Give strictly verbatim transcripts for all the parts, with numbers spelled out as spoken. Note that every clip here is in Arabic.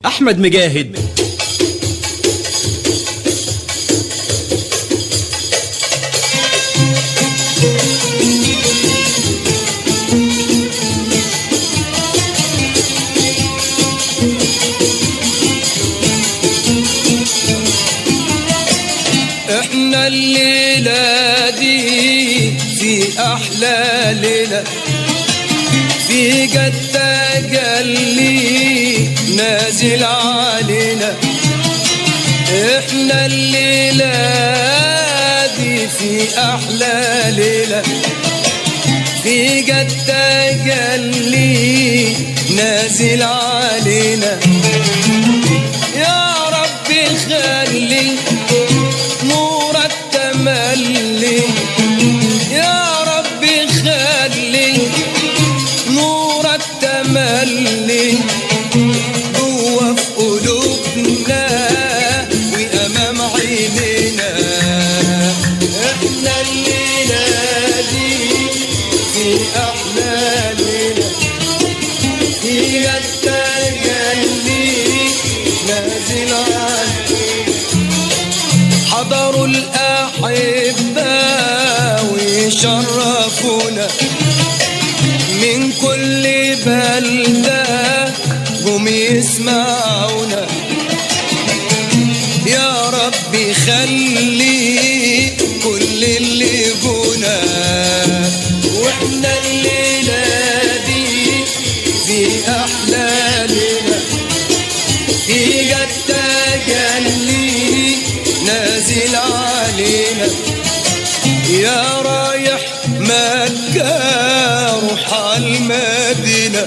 أحمد مجاهد. احنا الليلة دي في أحلى ليلة، في قد تجلي نازل علينا. احنا الليلة دي في أحلى ليلة، في قد تجلي نازل علينا. يا ربي خلي نورك تملي، يا ربي خلي نورك تملي جوا في قلوبنا وأمام عينينا. احنا الليلة دي في أحلى ليلة، في قد تجلي نازل علينا. حضروا الأحبة ويشرفونا من كل بلدة قوم يسمعونا. يا ربي خلي كل اللي جونا. واحنا الليلة دي في أحلى ليلة، في قد تجلي نازل علينا. يا رايح مكة روح عالمدينة،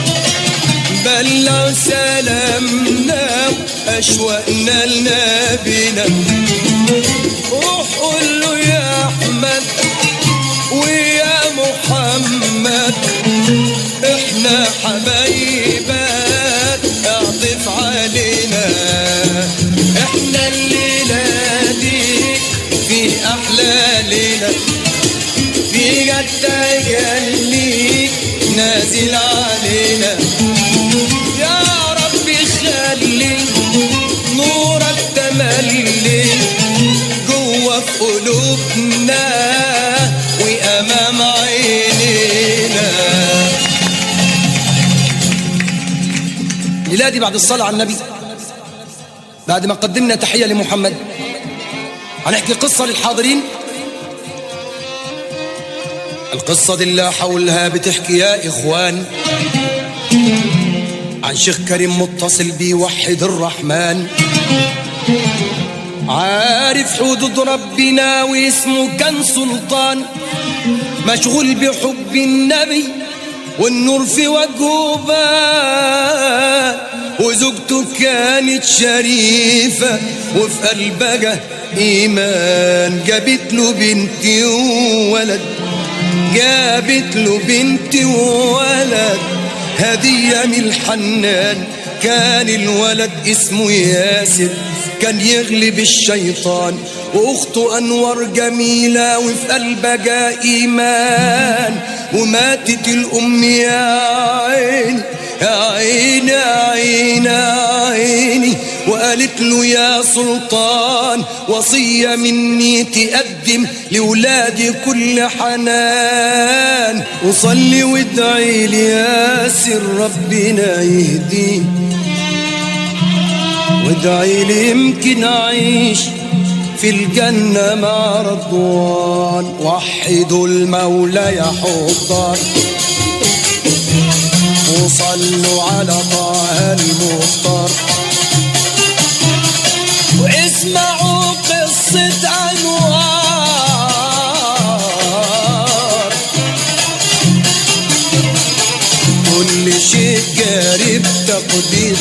بلغ سلامنا وأشواقنا لنبينا. روح قول له يا أحمد ويا محمد احنا حبايبك اعطف علينا. احنا الليلة دي في أحلى ليلة، في قد تجلي نازل علينا. يا ربي خلي نورك تملي جوا في قلوبنا وأمام عينينا. ميلادي بعد الصلاة على النبي، بعد ما قدمنا تحية لمحمد هنحكي قصة للحاضرين. القصة دي اللي حولها بتحكي يا إخوان عن شيخ كريم متصل بيوحد الرحمن، عارف حدود ربنا واسمه كان سلطان، مشغول بحب النبي والنور في وجهه بان. وزوجته كانت شريفة وفي قلبها إيمان، جابت له بنت وولد، جابت له بنت وولد هدية من الحنان. كان الولد اسمه ياسر، كان يغلب الشيطان، واخته انور جميلة وفي قلبها ايمان. وماتت الام يا عيني يا عيني يا عيني يا عيني، وقالت له يا سلطان وصية مني تقدم لولادي كل حنان. وصلي وادعي لي ياسر ربنا يهديه، وادعي لي يمكن اعيش في الجنة مع رضوان. وحدوا المولى يا حضار وصلوا على طه المختار، واسمعوا قصة أنوار. كل شيء قريب تقدير،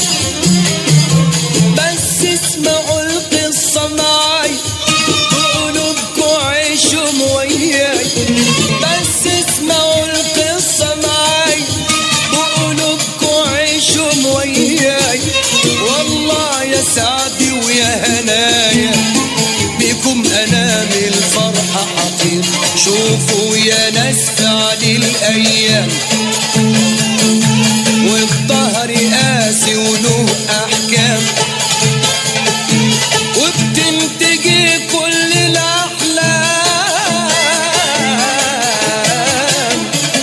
بس اسمعوا القصة معاي بقلوبكوا عيشوا وياي. بس اسمعوا القصة معاي بقلوبكوا عيشوا وياي. والله يا سعدي ويا هنايا بكم أنام الفرحة حطير. شوفوا يا ناس فعل الأيام والظهر قاسي وله الأحكام وبتنتجي كل الأحلام،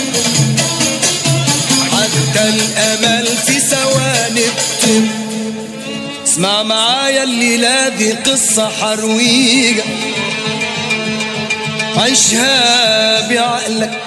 حتى الأمل في ثواني بتم. اسمع معايا الليلة دي قصة حرويجة، عيشها بعقلك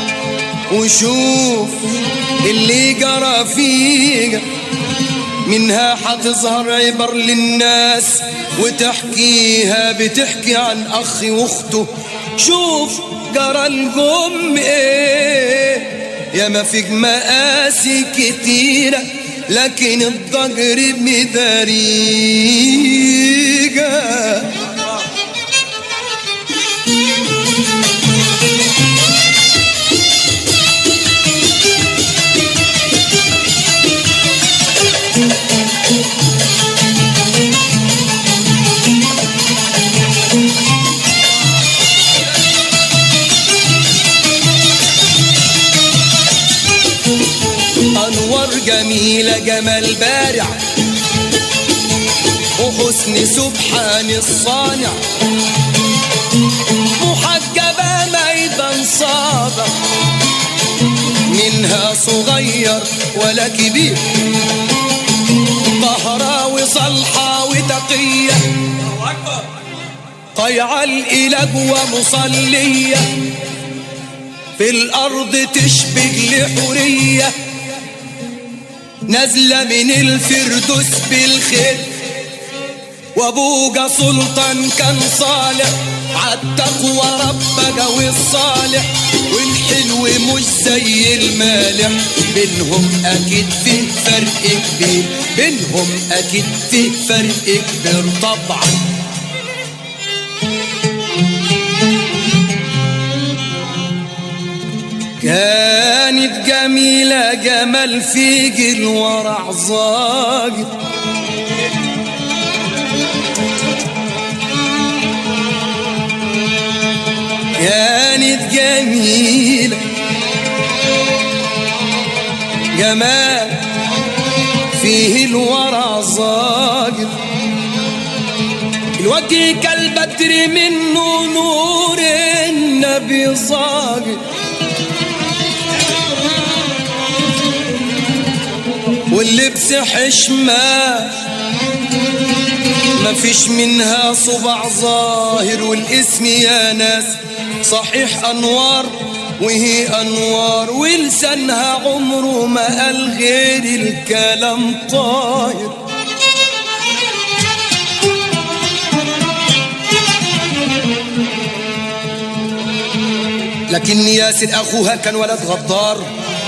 وشوف اللي جرى فيك، منها حتظهر عبر للناس وتحكيها. بتحكي عن أخ واخته، شوف جرى الجم ايه. يا ما فيك مقاسي كتيرة لكن الضجر مداريجة. أنوار جميلة جمال بارع وحسن سبحان الصانع، محجبة ميدان صابع، منها صغير ولا كبير، طهرة وصلحة وتقية، طيعة الإله ومصلية، في الأرض تشبه لحورية، نازلة من الفردوس بالخير. وابوجا سلطان كان صالح عالتقوى ربجا والصالح، والحلو مش زي المالح، بينهم اكيد في فرق كبير، بينهم اكيد في فرق كبير طبعا. كانت جميلة جمال في جيل ورع ظاهر، كانت جميلة جمال فيه الورع ظاهر، الوجه كالبدر منه نور النبي ظاهر، واللبس حشمة مفيش منها صبع ظاهر، والاسم يا ناس صحيح أنوار وهي أنوار، ولسانها عمره ما قال غير الكلام طاير. لكن ياسر أخوها كان ولد غدار،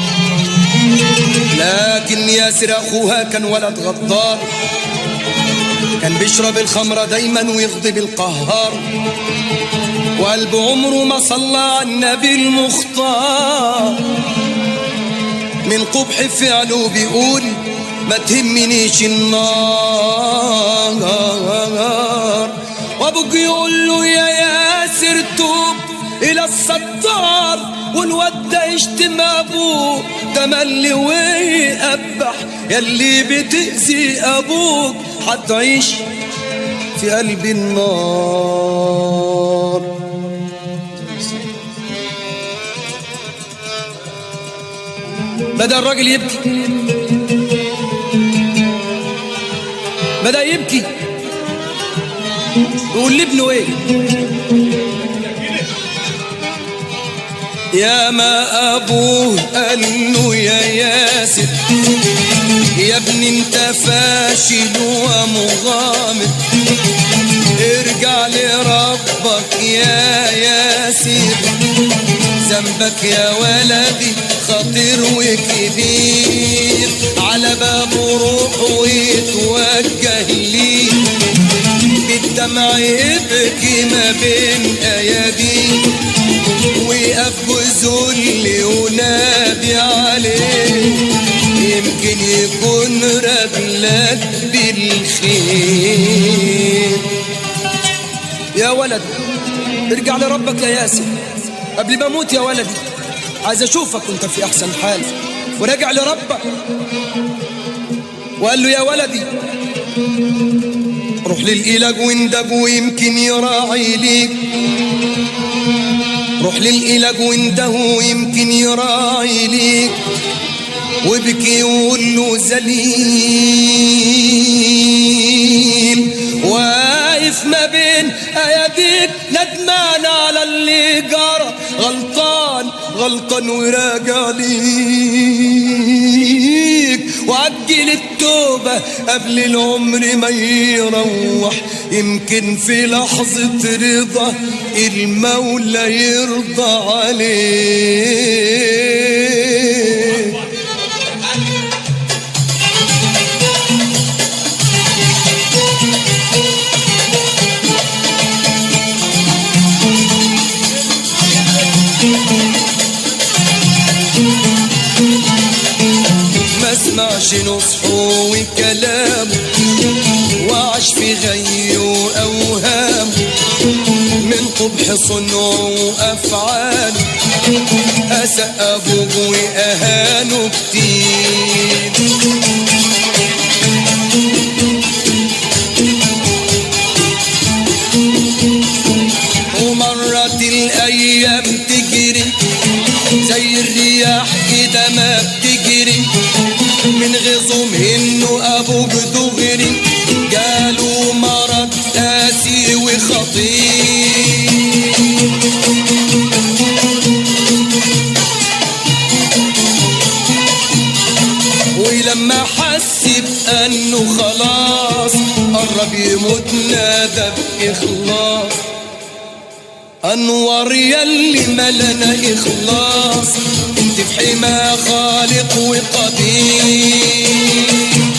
لكن ياسر أخوها كان ولد غدار، كان بيشرب الخمرة دايما ويغضب القهار، وقلب عمره ما صلى على النبي المختار، من قبح فعله بيقول ما تهمنيش النار، وابوك يقول له يا ياسر توب إلى الستار، والواد ده يشتم أبوه تملي ويقبح، ياللي بتأذي أبوك هتعيش في قلب النار. بدأ الراجل يبكي، بدأ يبكي يقول لابنه ايه؟ يا ما أبوه قال له يا ياسر يا ابني انت فاشل ومغامر، ارجع لربك يا ياسر، ذنبك يا ولدي خطير وكبير، على بابه روح ويتوجه ليه، بالدمع يبكي ما بين اياديه، ويقف بذل ونادي عليه، يمكن يكون رجلك بالخير. يا ولد ارجع لربك يا ياسر، قبل ما اموت يا ولدي عايز اشوفك وانت في احسن حال، وراجع لربك. وقال له يا ولدي روح للإله واندب ويمكن يراعي ليك، روح للإله وانده ويمكن يراعي ليك، وبكي وقول له ذليل واقف ما بين اياديك ندمان على اللي جرى، غلطان غلطان وراجع ليك، وعجل التوبة قبل العمر ما يروح، يمكن في لحظة رضا المولى يرضى عليك. ما اسمعش نصحه وكلامه وعاش في غي وأوهام، من قبح صنعه وأفعاله أساء أبوه وأهانه كتير. ومرت الأيام تجري زي الرياح كده ما بتجري، من غيظهم انه ابوك دغري جاله مرض قاسي وخطير. ولما حس بانه خلاص قرب يموت نادى باخلاص، أنور يلي ملنا إخلاص انت في حما خالق وقدير.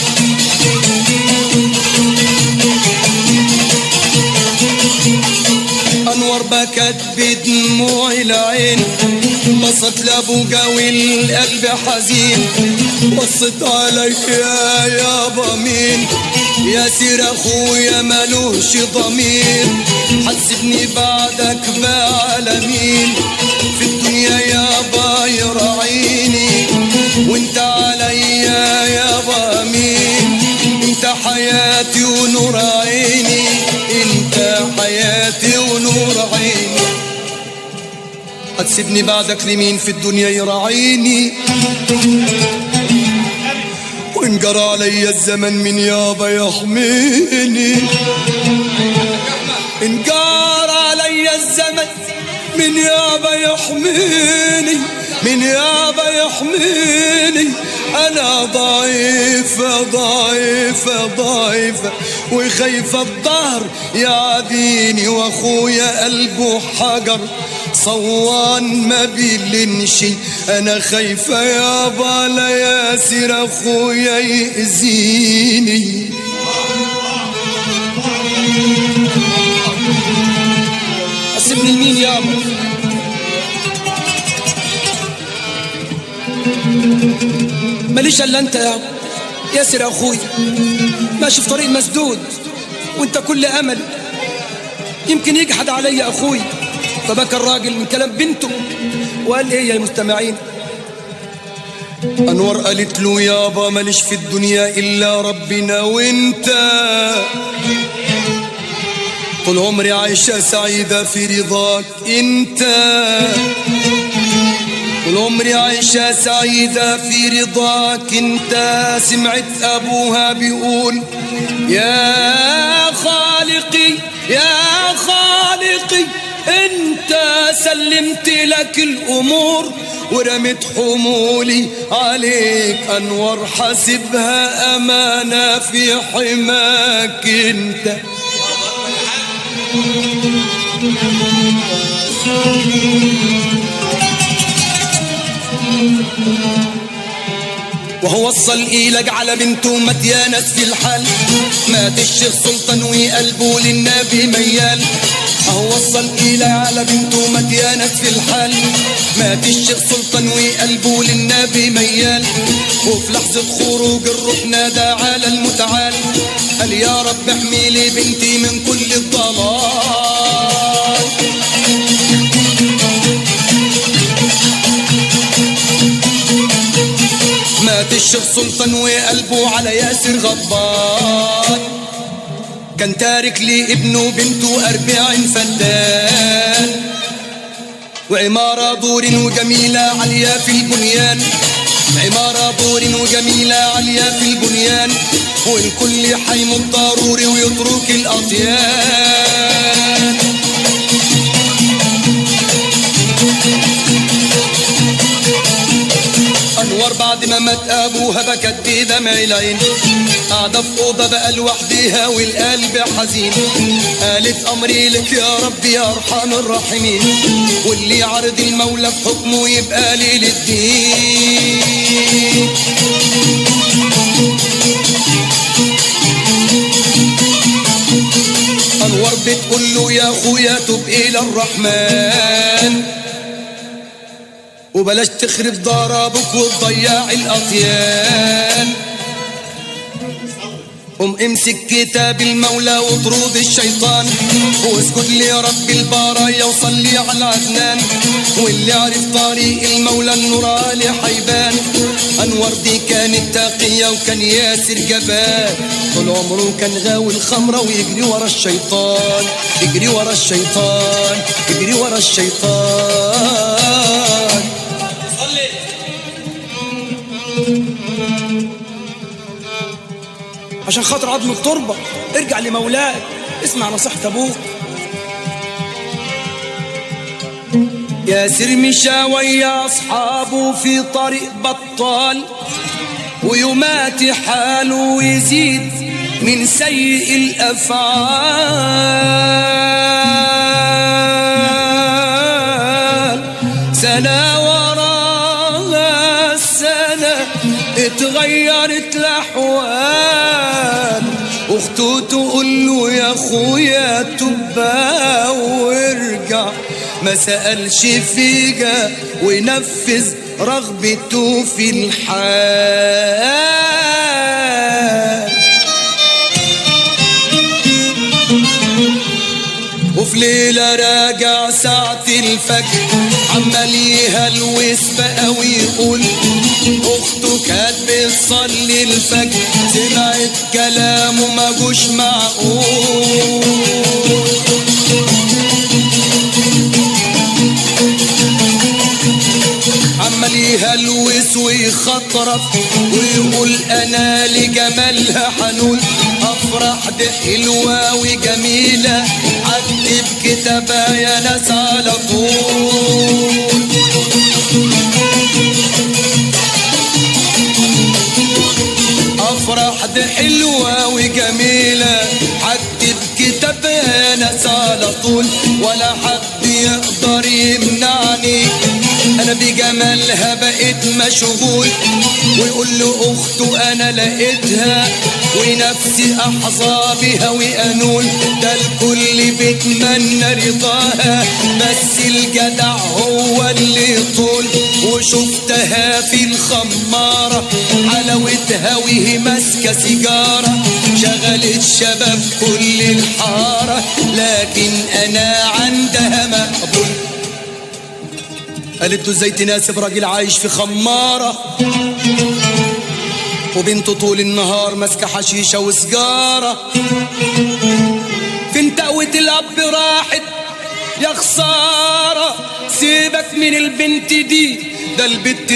أنور بكت بدموع العين، بصت لأبوجا والقلب حزين، بصت عليك يا يابا مين، ياسر أخويا ملوش ضمير، حسبني بعدك بعالمين، في الدنيا يابا يراعيني، وانت عليا يابا مين، انت حياتي ونور عيني، انت حياتي ونور عيني، هتسيبني بعدك لمين في الدنيا يراعيني، وإن جرى علي الزمن من يابا يحميني، إن جرى علي الزمن من يابا يحميني، من يابا يحميني، أنا ضعيفة ضعيفة ضعيفة وخايفة الظهر يعديني، وأخويا قلبه حجر صوان ما بيلنشي، أنا خايفة يابا لا ياسر أخويا يأذيني. أسيبني لمين يابا؟ ماليش الا انت يا ياسر اخوي، ماشي في طريق مسدود وانت كل امل، يمكن يجحد علي اخوي. فبكى الراجل من كلام بنته وقال ايه يا مستمعين؟ انور قالت له يابا ماليش في الدنيا الا ربنا وانت، طول عمري عايشه سعيده في رضاك انت، طول عمري عايشة سعيدة في رضاك انت. سمعت ابوها بيقول يا خالقي يا خالقي انت سلمت لك الامور ورمت حمولي عليك، انور حاسبها امانة في حماك انت. وهو وصل إيلك على بنته مديانة في الحال، مات الشيخ سلطان وقلبه للنبي ميال. وهو وصل إيلك على بنته مديانة في الحال، مات الشيخ سلطان وقلبه للنبي ميال. وفي لحظة خروج الروح نادى على المتعال، قال يا رب احمي لي بنتي من كل الضلال. مات الشيخ سلطان وقلبه على ياسر غضبان، كان تارك لي ابنه وبنته أربعين فدان، وعمارة دور وجميلة عالية في البنيان، عمارة دور وجميلة عالية في البنيان، والكل حيموت ضروري ويترك الأطيان. أنور بعد ما مات أبوها بكت بدمع العين، قاعدة في أوضة بقى لوحديها والقلب حزين، قالت أمري لك يا رب يا أرحم الراحمين، واللي عرض المولى في حكمه يبقى لي للدين. أنور بتقول له يا أخويا تب إلى الرحمن، وبلاش تخرب دار ابوك وتضيع الاطيان، قم امسك كتاب المولى واطرد الشيطان، واسجد لرب البرايا وصلي على عدنان، واللي عرف طريق المولى النور عليه حيبان. انور دي كانت تقيه وكان ياسر جبان، طول عمره كان غاوي الخمره ويجري ورا الشيطان، يجري ورا الشيطان، يجري ورا الشيطان. عشان خاطر عظم التربة ارجع لمولاك، اسمع نصيحة ابوك. ياسر مشى ويا اصحابه في طريق بطال، ويومات حاله ويزيد من سيء الافعال، سنة وراها السنة اتغيرت الاحوال، اخته تقول له يا اخويا تبا وارجع، ما سألش فيها وينفذ رغبته في الحال. وفي ليلة راجع ساعة الفجر عمال يهلوس بقى ويقول، اخته كانت بتصلي الفجر سمعت كلامه ما جوش معقول، عمال يهلوس ويخطرف ويقول انا لجمالها حنون، افرح دي حلوه وجميله عدي بكتابها يا ناس على طول. افرح دي حلوه وجميله عدي بكتابها يا ناس على طول، ولا حد يقدر يمنعني انا بجمالها بقيت مشغول، ويقول له اخته انا لقيتها ونفسي احظى بها وانول، ده الكل بيتمنى رضاها بس الجدع هو اللي طول، وشفتها في الخمارة حلاوتها وهي ماسكة سيجارة، شغلت شباب كل الحارة لكن انا عندها مقبول. قالت له ازاي تناسب راجل عايش في خمارة وبنته طول النهار ماسكة حشيشة وسجارة، فين تقوة الأب راحت يا خسارة، سيبك من البنت دي ده البت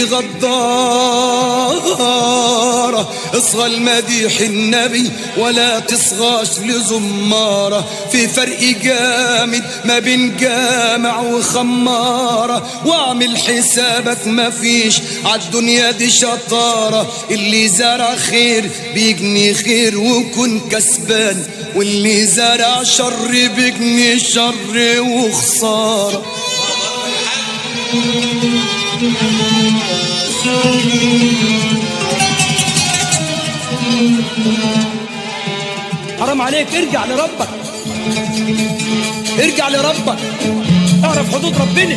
غدارة، اصغى المديح النبي ولا تصغاش لزمارة، في فرق جامد ما بين جامع وخمارة، واعمل حسابك مفيش عالدنيا دي شطارة، اللي زرع خير بيجني خير وكن كسبان، واللي زرع شر بيجني شر وخسارة. حرام عليك، ارجع لربك، ارجع لربك، اعرف حدود ربنا،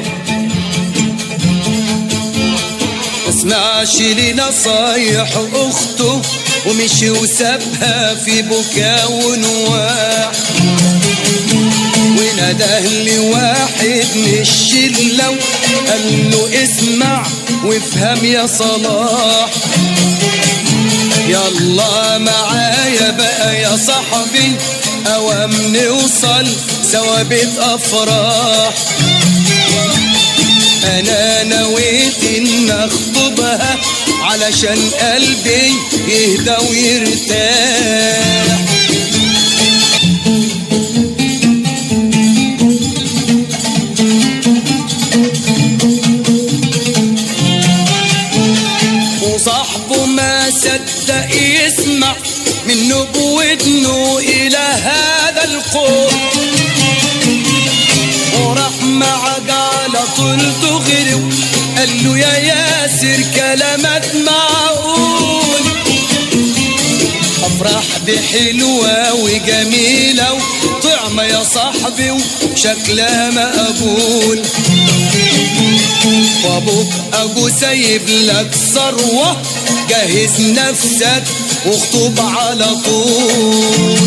اسمعش لنصايح اخته ومشي وسابها في بكاء ونواح، وناداه لي واحد من الشلة قال له اسمع وافهم يا صلاح، يلا معايا بقى يا صاحبي اوام نوصل سوا بيت افراح. انا نويت ان اخطبها علشان قلبي يهدى ويرتاح. وصاحبه ما صدق يسمع منه بودنه الى هذا القول، وراح معك على طول دغري قال له يا ياسر كلامك معقول، افراح دي حلوه وجميله وطعمه يا صاحبي وشكلها مقبول، وابوك ابو سايب لك ثروه جهز نفسك واخطب على طول.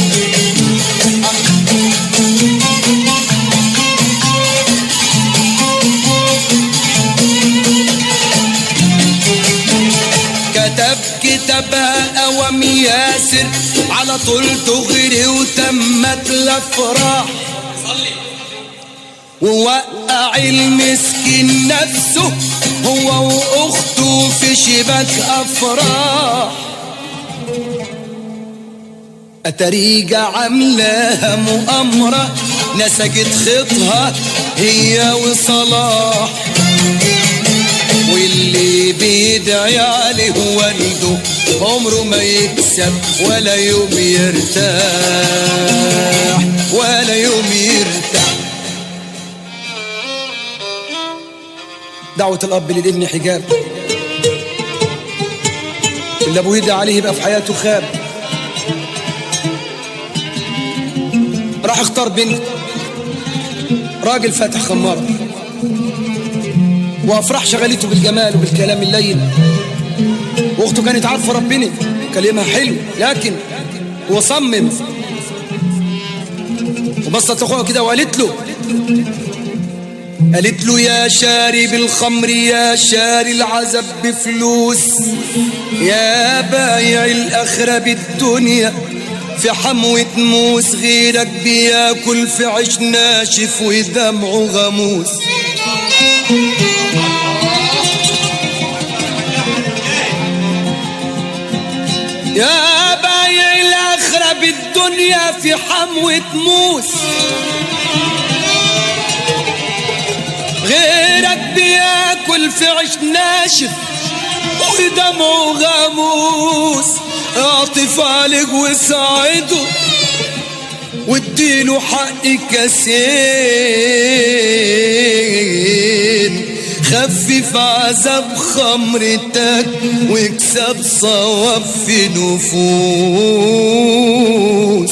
كتب كتابها اوام ياسر على طول دغري وتمت الافراح، ووقع المسكين نفسه هو واخته في شباك افراح. اتريجة عاملاها مؤامرة نسجت خطها هي وصلاح، واللي بيدعي عليه والده عمره ما يكسب ولا يوم يرتاح ولا يوم يرتاح. دعوة الأب للابن حجاب، اللي أبوه يدعي عليه يبقى في حياته خاب. راح اختار بنت راجل فاتح خمارة، وافراح شغلته بالجمال وبالكلام اللين، واخته كانت عارفه ربنا كلامها حلو، لكن هو صمم. وبصت لاخوها كده وقالت له قالت له يا شاري بالخمر يا شاري العذب بفلوس، يا بايع الاخره بالدنيا في حموة موس، غيرك بياكل في عيش ناشف ودمعه غموس. يا بايع الاخره بالدنيا في حموة موس، غيرك بياكل في عيش ناشف ودمعه غموس. اعطف عليك وساعده واديله حق كاسين، خفف عذاب خمرتك واكسب صواب في نفوس.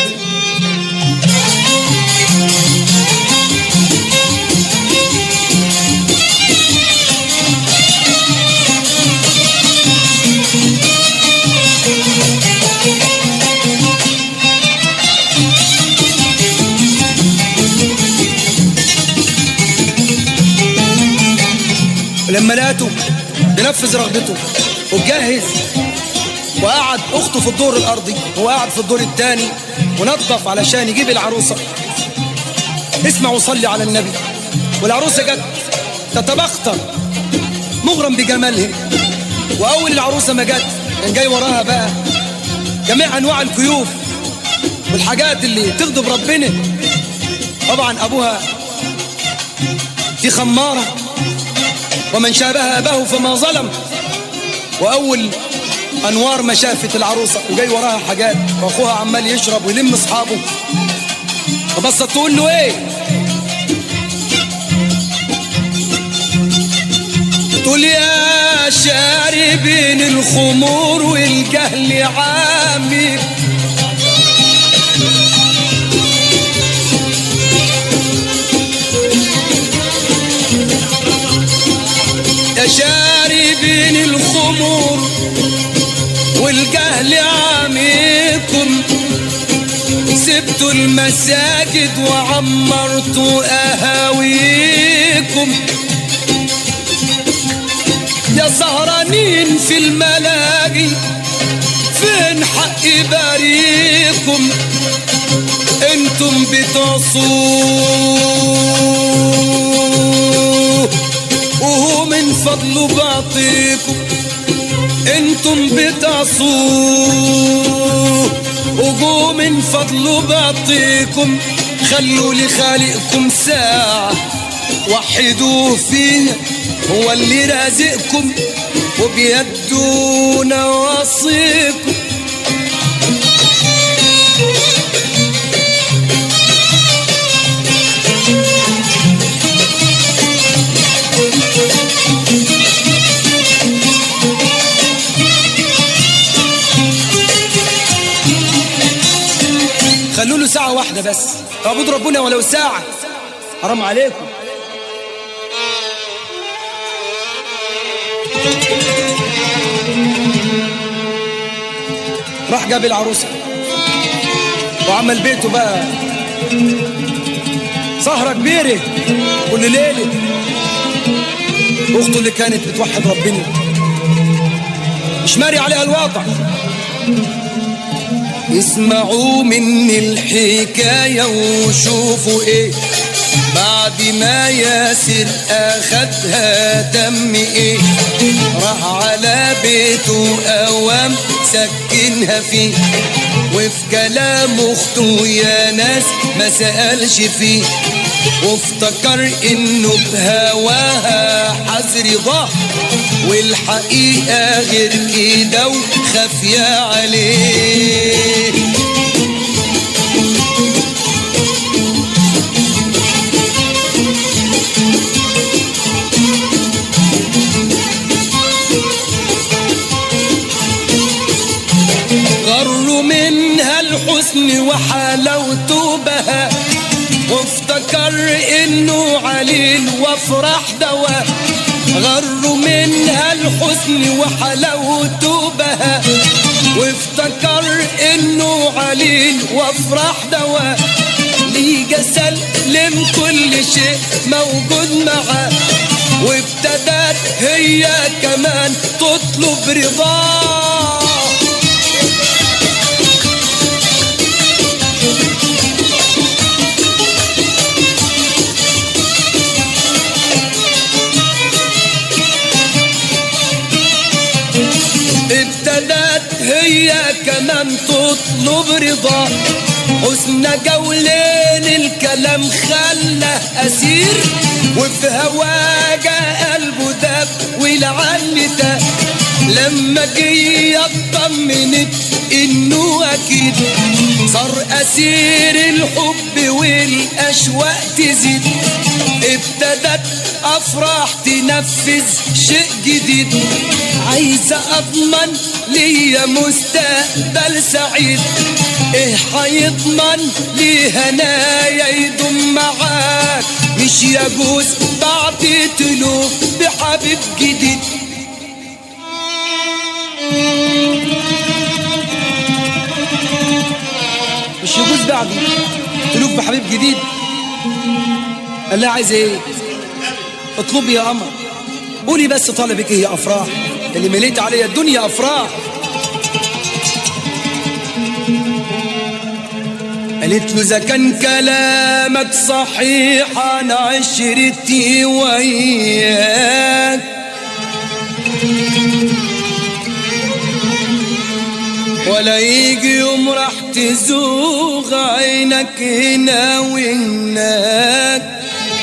لما لقيته بنفذ رغبته وجهز وقعد اخته في الدور الارضي، هو قاعد في الدور الثاني ونظف علشان يجيب العروسه. اسمع وصلي على النبي. والعروسه جت تتبختر مغرم بجمالها، واول العروسه ما جت كان جاي وراها بقى جميع انواع الكيوف والحاجات اللي تغضب ربنا. طبعا ابوها في خماره ومن شابه أباه فما ظلم، وأول أنوار ما شافت العروسة وجاي وراها حاجات، وأخوها عمال يشرب ويلم أصحابه، فبصت تقول له إيه؟ تقول يا شاربين الخمور والجهل عامي، يا شاربين الخمور والجهل عاميكم، سبتوا المساجد وعمرتوا أهاويكم، يا سهرانين في الملاجئ فين حق بريكم؟ انتم بتعصوه وهو من فضله بعطيكم، انتم بتعصوه وهو من فضله بعطيكم. خلوا لخالقكم ساعة وحدوه فيها، هو اللي رازقكم وبيده نواصيكم. خلوا له ساعة واحدة بس، اعبدوا ربنا ولو ساعة، حرام عليكم. راح جاب العروسة وعمل بيته بقى سهرة كبيرة كل ليلة. أخته اللي كانت بتوحد ربنا مش ماري عليها الواقع. اسمعوا مني الحكاية وشوفوا ايه بعد ما ياسر اخدها دم ايه. راح على بيته قوام سكنها فيه، وفي كلام اخته يا ناس ما سألش فيه، وافتكر انه بهواها حذر ضاع، والحقيقة غير كده وخافية عليه. غروا منها الحسن وحلاوته بها، وافتكر انه عليل وافرح دواء. غروا منها الحسن وحلاوته بها، وافتكر انه عليل وافرح دواء. ليجا سلم كل شيء موجود معاه، وابتدت هي كمان تطلب رضاه. ابتدت هي كمان تطلب رضا، حسن جولين الكلام خلاه أسير، وفي هواجة قلبه داب ولعل ده. لما جه اطمنت انه اكيد صار أسير الحب والأشواق تزيد. ابتدت أفراح تنفذ شيء جديد، عايزة أضمن ليا مستقبل سعيد. إيه هيضمن لي هنايا يدوم معاك؟ مش يجوز بعد تلوف بحبيب جديد. مش يجوز بعد تلوف بحبيب جديد. قال لها عايزة ايه؟ اطلبي يا قمر، قولي بس طلبك ايه يا افراح، اللي مليت عليا الدنيا افراح. قالت له اذا كان كلامك صحيح انا عشرتي وياك، ولا يجي يوم راح تزوغ عينك هنا وهناك.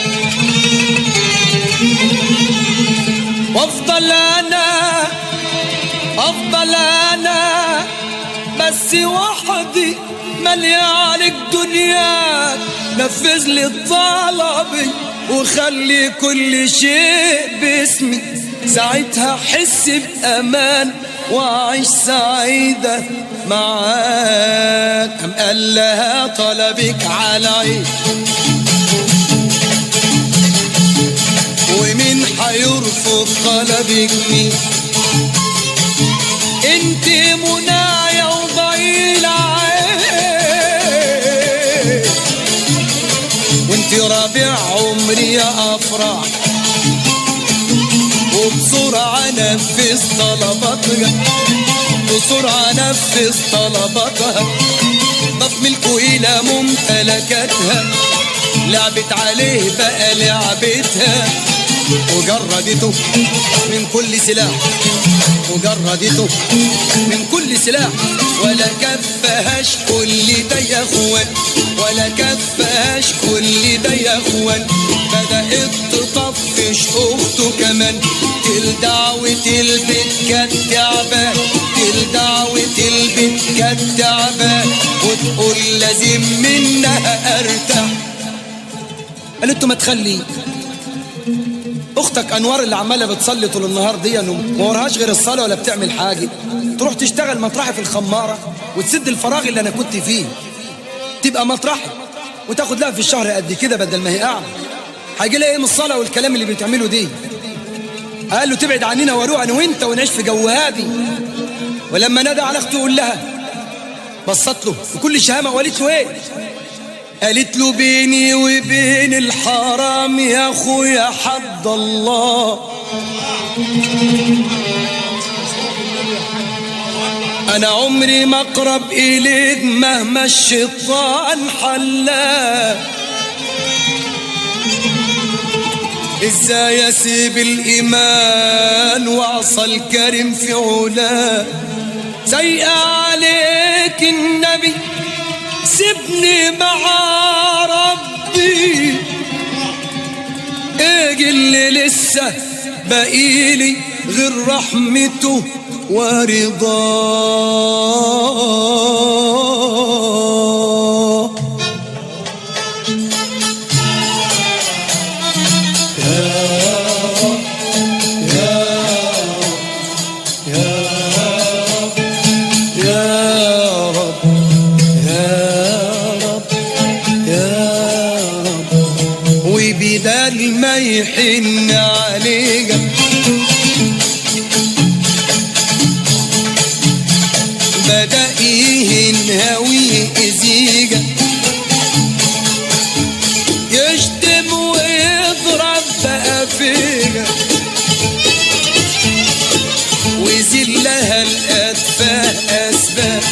وافضل انا افضل انا بس وحدي مالي عليك دنياك. نفذ لي طلبي وخلي كل شيء باسمي، ساعتها احس بامان واعيش سعيدة معاك. قام قال لها طلبك على عين، ومين حيرفض طلبك مين؟ انت منايا وضيل عين، في ربيع عمري افرح، وبسرعة نفذ طلباتها، بسرعة نفذ طلباتها، ضاف ملكه إلى ممتلكاتها، لعبت عليه بقى لعبتها، وجردته من كل سلاح، وجردته من كل سلاح، ولا كفهاش كل ده يا اخوان، ولا كفهاش كل ده يا اخوان، بدأت تطفش اخته كمان، تلدع وتلبت كانت تعبان، تلدع وتلبت كانت تعبان، وتقول لازم منها ارتاح. قالت له ما تخلي اختك انوار اللي عماله بتصلي طول النهار دي ما وراهاش غير الصلاه ولا بتعمل حاجه، تروح تشتغل مطرحي في الخماره وتسد الفراغ اللي انا كنت فيه، تبقى مطرحي وتاخد لها في الشهر قد كده بدل ما هي قاعده، هيجي لها ايه من الصلاه والكلام اللي بتعمله دي؟ قال له تبعد عننا واروح انا وانت ونعيش في جو هادي. ولما نادى على اخته يقول لها، بصت له بكل شهامه وقالت له ايه؟ قالت له بيني وبين الحرام يا اخويا حد الله، انا عمري ما اقرب اليك مهما الشيطان حلاه، ازاي اسيب الايمان واعصى الكريم في علاه، سيء عليك النبي سيبني مع ربي، اجي اللي لسه بقيلي غير رحمته ورضاه. بدل ما يحن عليك بدأ ينهوي إزيك، يشتم ويضرب بقى فيك، ويزيل لها الأتفاه أسباب،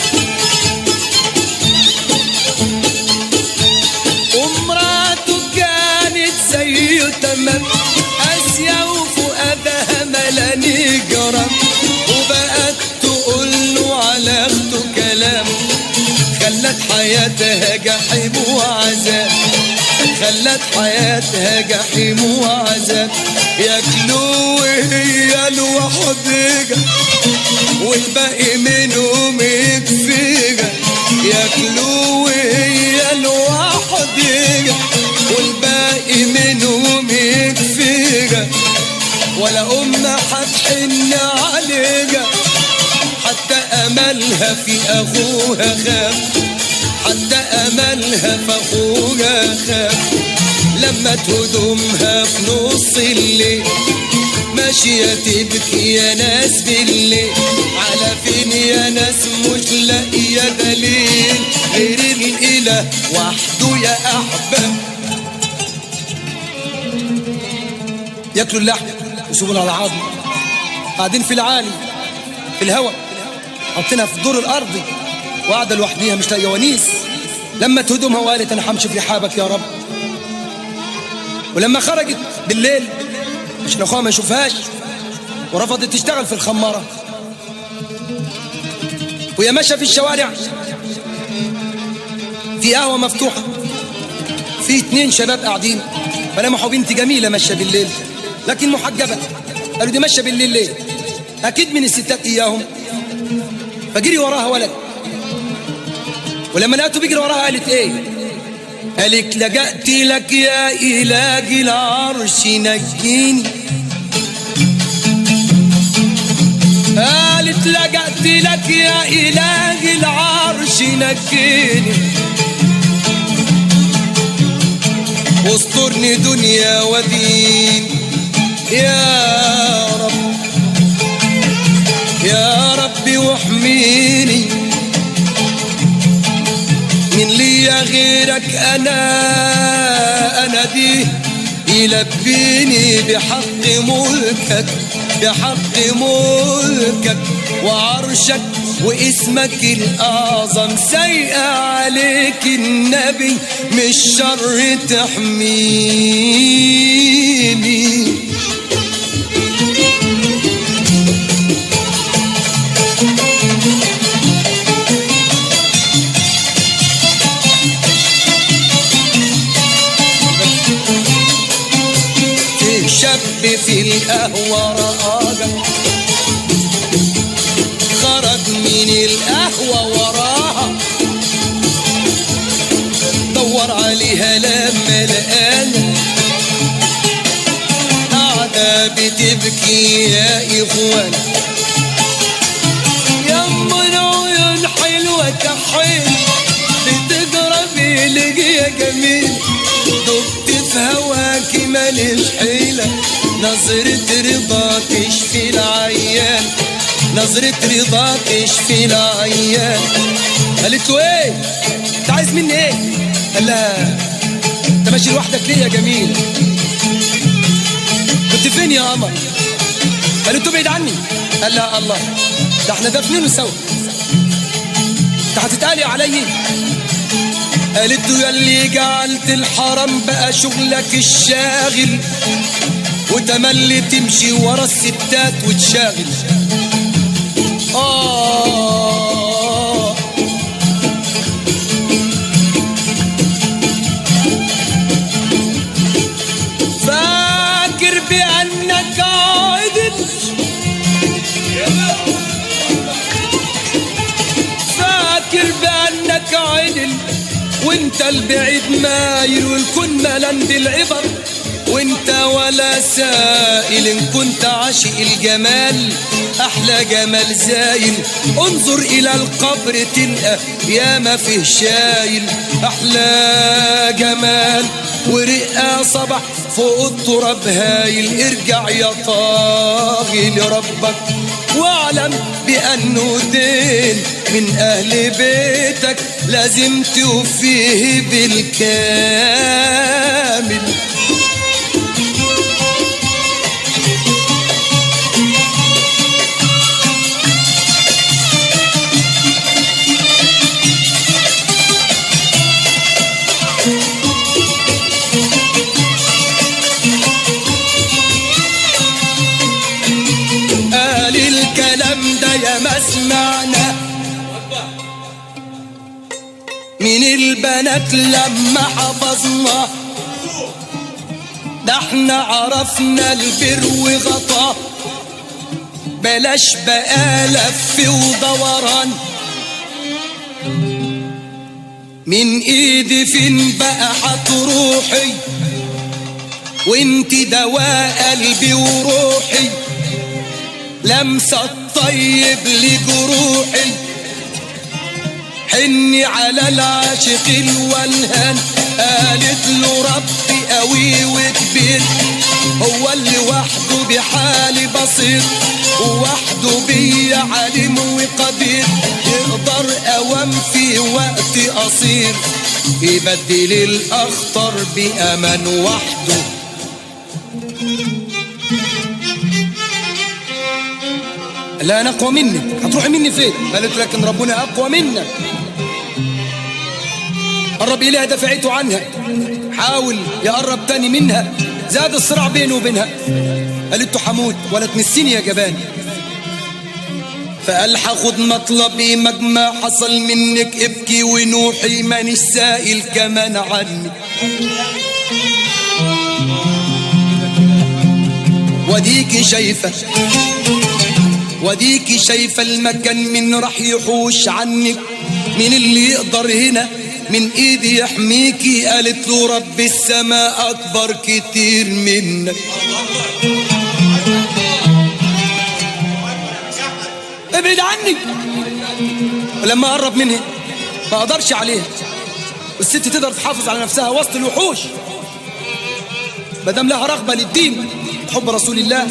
تمام قاسية وفؤادها ملاني جرم، وبقت تقول له على اخته كلام، خلت حياتها جحيم وعذاب، خلت حياتها جحيم وعذاب، ياكلوا وهي لوحدها والباقي منهم يكفيها، ياكلوا وهي لوحدها والباقي منهم يكفيها، ولا أمها حتحن عليها، حتى أملها في أخوها خاف، حتى أملها في أخوها خاف، لما تهدمها في نص الليل ماشية تبكي يا ناس بالليل، على فين يا ناس مش لاقية دليل غير الإله وحده يا أحباب. ياكلوا اللحم ويسيبوا على العظم، قاعدين في العالي في الهواء، حاطينها في الدور الارضي وقاعده لوحديها مش لاقيه ونيس، لما تهدمها وقالت انا همشي في رحابك يا رب، ولما خرجت بالليل عشان اخوها ما يشوفهاش ورفضت تشتغل في الخماره، وهي ماشيه في الشوارع في قهوه مفتوحه، في اتنين شباب قاعدين فلمحوا بنت جميله ماشيه بالليل لكن محجبه، قالوا دي ماشيه بالليل ليه؟ اكيد من الستات اياهم، فجري وراها ولد، ولما لقيته بيجري وراها قالت ايه؟ قالت لجأت لك يا إله العرش نجيني، قالت لجأت لك يا إله العرش نجيني، واسترني دنيا ودين يا رب يا ربي واحميني من ليا غيرك انا انا دي يلبيني بحق ملكك بحق ملكك وعرشك واسمك الأعظم سيئة عليك النبي مش شر تحميني. في شاب في القهوة رآك خرج من القهوة وراها دور عليها لما لقاها قاعدة بتبكي يا إخوان يما العيون حلوة كحيل بتجرى بيلك يا جميل دبت في هواك ماليش حيلة نظرة رضا تشفي العيان نظرة رضا تشفي العيان. قالت له ايه انت عايز مني ايه؟ قال لها انت ماشي لوحدك ليه يا جميل؟ كنت فين يا قمر؟ قالت له بعيد عني. قال لها الله ده احنا دافنينه سوا انت هتتقالي عليا؟ قالت له ياللي جعلت الحرام بقى شغلك الشاغل وتملي تمشي ورا الستات وتشاغل. آه فاكر بأنك عدل فاكر بأنك عدل وانت البعيد مايل والكون ملان بالعبر وانت ولا سائل ان كنت عاشق الجمال احلى جمال زايل انظر الى القبر تلقى يا ما فيه شايل احلى جمال ورقة صبح فوق التراب هايل. ارجع يا طاغي لربك واعلم بانه دين من اهل بيتك لازم توفيه بالكامل. قال الكلام ده يا ما سمعنا من البنات لما حفظنا ده احنا عرفنا البر وغطاه بلاش بقى لف ودوران من ايدي فين بقى هتروحي وانت دواء قلبي وروحي لمسة الطيب لجروحي حني على العاشق الولهان. قالت له ربي قوي وكبير هو اللي وحده بحالي بصير ووحده بي عليم وقدير يقدر اوام في وقت قصير يبدل الاخطر بامان وحده. لا انا اقوى منك هتروحي مني فين؟ قالت لكن ربنا اقوى منك قرب اليها دفعته عنها حاول يقرب تاني منها زاد الصراع بينه وبينها. قالت له حمود ولا تمسيني يا جبان. فقال هاخد مطلبي مجمع حصل منك ابكي ونوحي مانيش سائل كمان عني وديكي شايفه وديكي شايفه المكان من راح يحوش عنك من اللي يقدر هنا من ايدي يحميكي. قالت له رب السماء اكبر كتير منك ابعد عني. ولما قرب منها ما قدرش عليها والست تقدر تحافظ على نفسها وسط الوحوش مادام لها رغبه للدين حب رسول الله.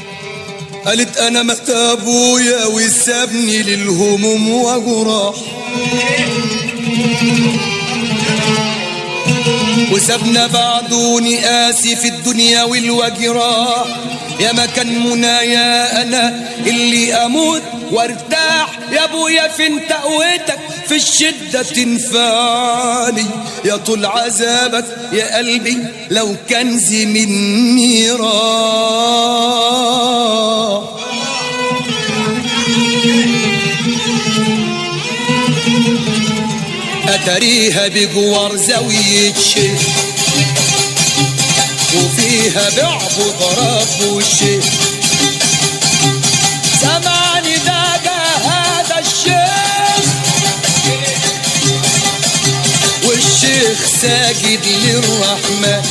قالت انا مات ابويا وسابني للهموم وجراح وسابنا بعدوني قاسي في الدنيا والوجراح. يا مكان منايا انا اللي اموت وارتاح، يا ابويا فين تقويتك في الشدة تنفعني، يا طول عذابك يا قلبي لو كنزي مني راح. أتريها بجوار زاوية شيخ وفيها بعبد رب والشيخ، سمعني داجا هذا الشيخ والشيخ ساجد للرحمن.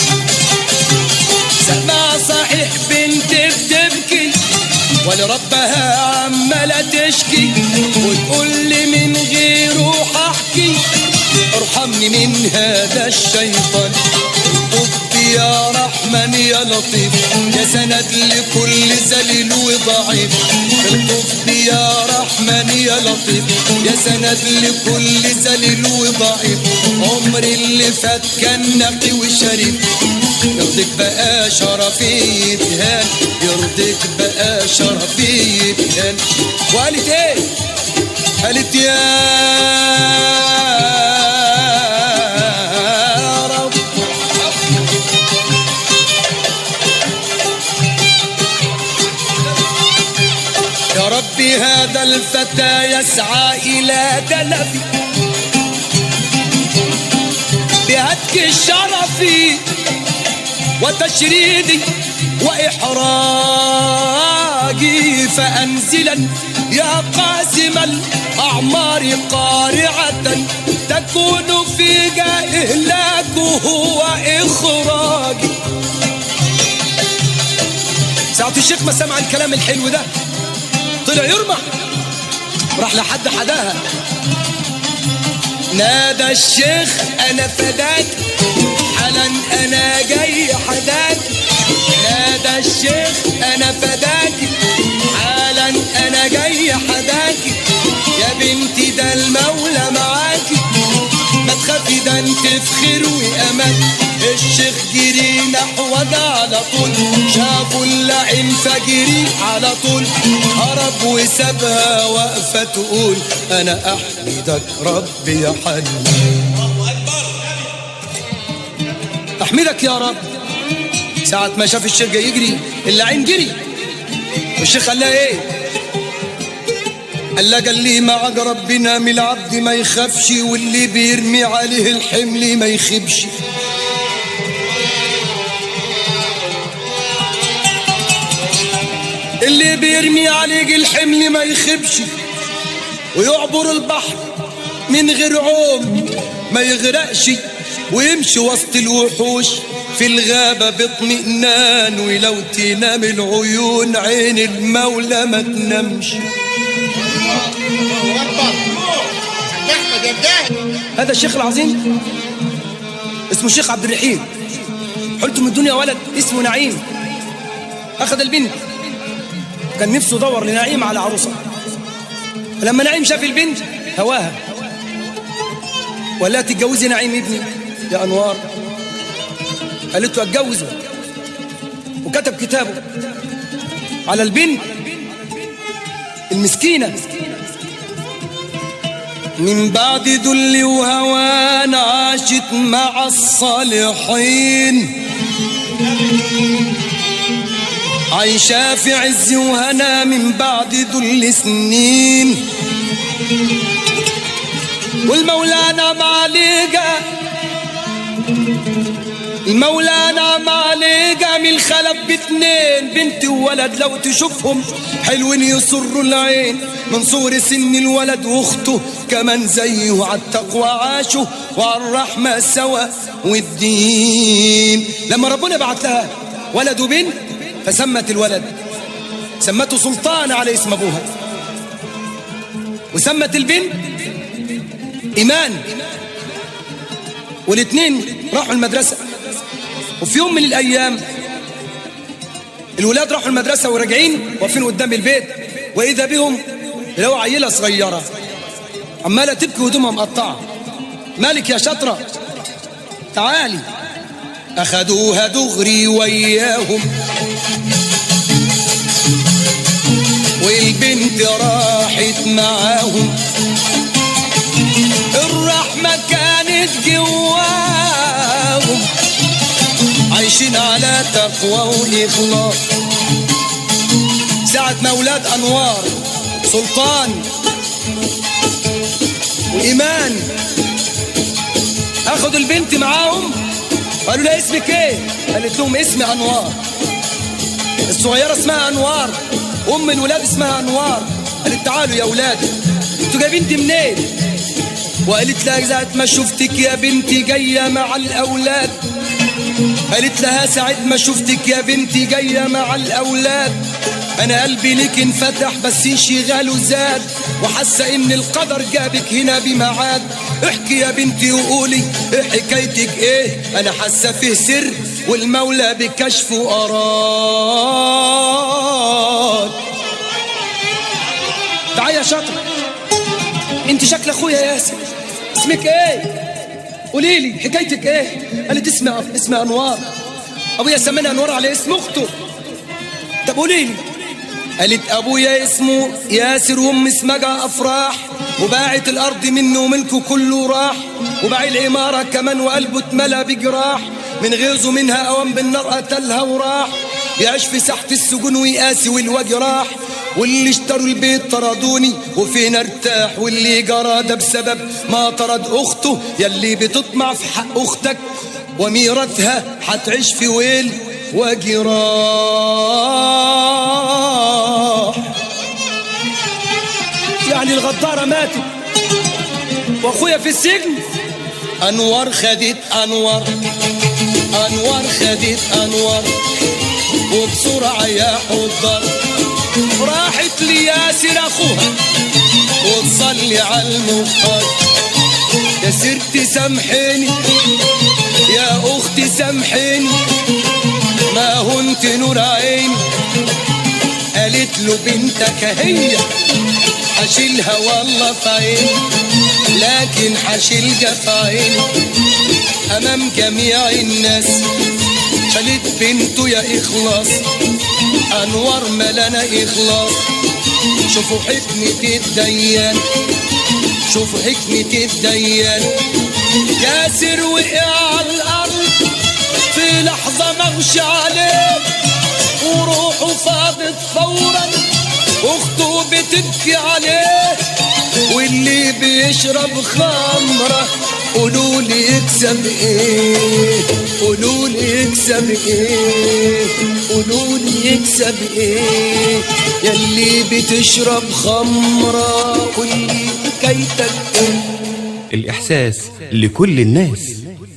سمع صحيح بنت بتبكي ولربها عمالة تشكي وتقول لي من غيره احكي، ارحمني من هذا الشيطان. طب يا رحمن يا لطيف يا سند لكل ذليل وضعيف. طب يا رحمن يا لطيف يا سند لكل ذليل وضعيف. عمري اللي فات كان نقي وشريف، يرضيك بقى شرفي يتهان، يرضيك بقى شرفي يتهان. وقالت ايه؟ قالت يا رب يا ربي هذا الفتى يسعى الى دلبي بهتك شرفي وتشريدي وإحراجي، فأنزلا يا قاسم الأعمار قارعة تكون في إهلاكه وإخراجي. ساعة الشيخ ما سمع الكلام الحلو ده طلع يرمح، راح لحد حداها نادى الشيخ أنا فداك حالا أنا جاي حداك. نادى الشيخ أنا فداك حالا أنا جاي حداك. يا بنتي ده المولى معاكي ما تخافي ده انت في خير وأمان. الشيخ جري نحوها على طول، شافوا اللعين فجري على طول، هرب وسابها واقفة تقول أنا أحمدك ربي يا حنين. أحمدك يا رب. ساعة ما شاف الشيخ جاي يجري اللعين جري، والشيخ قال لها ايه؟ قال لها قال لي معك ربنا من العبد ما يخافش، واللي بيرمي عليه الحمل ما يخيبش. اللي بيرمي عليه الحمل ما يخيبش، ويعبر البحر من غير عوم ما يغرقش، ويمشي وسط الوحوش في الغابة باطمئنان، ولو تنام العيون عين المولى ما تنامش. هذا الشيخ العظيم اسمه الشيخ عبد الرحيم، حلت من الدنيا ولد اسمه نعيم. أخذ البنت، كان نفسه يدور لنعيم على عروسة، فلما نعيم شاف البنت هواها ولا تتجوزي نعيم ابني يا أنوار؟ قالت له اتجوزه، وكتب كتابه على البنت المسكينة. من بعد ذل وهوان عاشت مع الصالحين، عايشة في عز وهنا من بعد ذل سنين، والمولانا معلقة المولانا معلقة من الخلف باتنين بنت وولد، لو تشوفهم حلوين يسروا العين، من صغر سن الولد واخته كمان زيه على التقوى عاشوا وعلى الرحمة سوا والدين. لما ربنا بعت لها ولد وبنت فسمت الولد سمته سلطان على اسم ابوها، وسمت البنت إيمان، والاثنين راحوا المدرسة. وفي يوم من الأيام الولاد راحوا المدرسة وراجعين واقفين قدام البيت، وإذا بهم لو عيلة صغيرة عمالة تبكي هدومها مقطعة. مالك يا شطرة؟ تعالي. أخدوها دغري وياهم والبنت راحت معاهم. الرحمة كانت جواهم عايشين على تقوى وإخلاص. ساعة ما أولاد أنوار سلطان وإيمان أخدوا البنت معاهم قالوا لها اسمك ايه؟ قالت لهم اسمي أنوار. الصغيرة اسمها أنوار، أم الولاد اسمها أنوار. قالت تعالوا يا ولاد انتوا جايبين دي منين؟ وقالت لها ساعة ما شفتك يا بنتي جاية مع الأولاد. قالت لها ساعة ما شفتك يا بنتي جاية مع الأولاد أنا قلبي ليك انفتح بس انشغاله زاد وحاسة إن القدر جابك هنا بميعاد. احكي يا بنتي وقولي ايه حكايتك ايه؟ أنا حاسة فيه سر والمولى بكشفه أراد. تعالي يا شاطرة انت شكل اخويا ياسر. اسمك ايه؟ قولي لي حكايتك ايه؟ قالت اسمي اسمي انوار. ابويا سماني انوار على اسم اخته. طب قولي لي. قالت ابويا اسمه ياسر وامي اسمها افراح وباعت الارض منه وملكه كله راح وباع العماره كمان وقلبه اتملى بجراح من غيظه منها اوام بالنار قتلها وراح يعيش في ساحه السجون ويقاسي والوجه راح. واللي اشتروا البيت طردوني وفين ارتاح واللي جرى ده بسبب ما طرد اخته. يلي بتطمع في حق اختك وميراثها هتعيش في ويل وجراح. يعني الغدارة ماتت واخويا في السجن. انوار خدت انوار انوار خدت انوار وبسرعة يا حضر راحت لياسر اخوها وتصلي على المختار. يا سرتي سامحيني يا اختي سامحيني ما هو انت نور عيني. قالت له بنتك هي حشيلها والله في عيني لكن حشيلها في عيني امام جميع الناس. شالت بنته يا اخلاص انوار ملانة اخلاص. شوفوا حكمة الديان شوفوا حكمة الديان. ياسر وقع على الارض في لحظة مغشى عليه وروحه فاضت فورا اخته بتبكي عليه. واللي بيشرب خمرة قولوا لي يكسب ايه؟ قولوا لي يكسب ايه؟ قولوا لي يكسب ايه؟ يلي بتشرب خمرة قولي حكايتك ايه؟ الإحساس لكل الناس.